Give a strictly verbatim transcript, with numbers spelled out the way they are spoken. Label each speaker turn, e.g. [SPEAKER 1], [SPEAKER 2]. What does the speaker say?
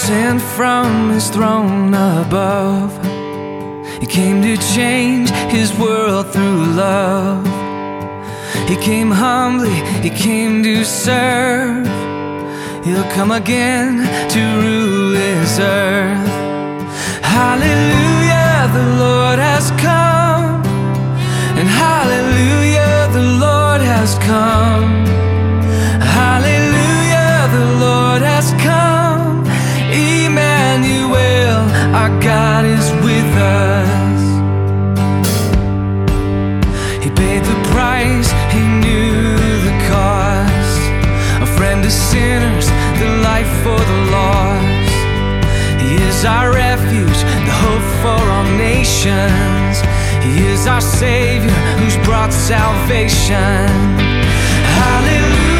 [SPEAKER 1] sent from his throne above. He came to change his world through love. He came humbly, he came to serve. He'll come again to rule this earth. Hallelujah, the Lord has come. And hallelujah, the Lord has come. Hallelujah, the Lord has come. Emmanuel, our God is with us. He paid the price, he knew the cost. A friend to sinners, the life for the lost. He is our refuge, the hope for all nations. He is our Savior who's brought salvation. Hallelujah.